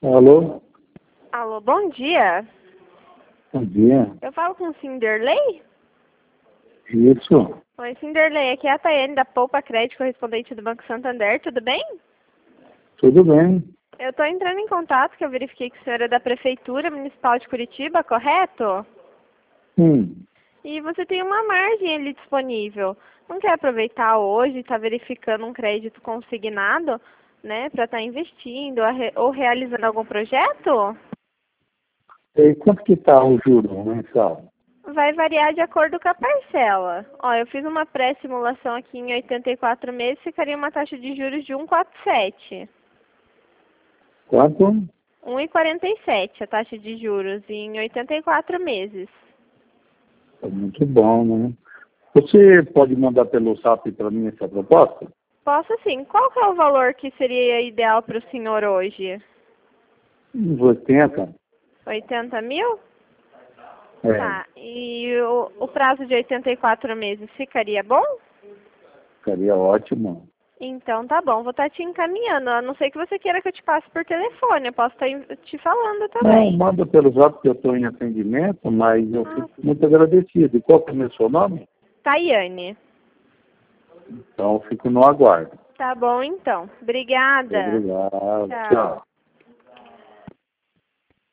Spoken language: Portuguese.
Alô? Alô, bom dia. Bom dia. Eu falo com o Cinderley? Isso. Oi, Cinderley, aqui é a Tayane da Poupa Crédito, correspondente do Banco Santander, tudo bem? Tudo bem? Eu estou entrando em contato, que eu verifiquei que o senhor é da Prefeitura Municipal de Curitiba, correto? Sim. E você tem uma margem ali disponível. Não quer aproveitar hoje e estar verificando um crédito consignado, né, para estar investindo ou realizando algum projeto? E quanto que tá o juro mensal? Vai variar de acordo com a parcela. Ó, eu fiz uma pré-simulação aqui em 84 meses, ficaria uma taxa de juros de 1,47. Quanto? 1,47 a taxa de juros em 84 meses. É muito bom, né? Você pode mandar pelo SAP para mim essa proposta? Posso sim. Qual que é o valor que seria ideal para o senhor hoje? Uns 80? 80 mil? É, Tá. E o prazo de 84 meses ficaria bom? ficaria ótimo. Então tá bom, vou estar te encaminhando. A não ser que você queira que eu te passe por telefone, eu posso estar te falando Não, também. manda pelo SAP que eu estou em atendimento, mas eu Ah, fico muito agradecido. E qual que é o seu nome? Tayane. Então, eu fico no aguardo. Tá bom então. Obrigada. Obrigado. Tchau. Tchau.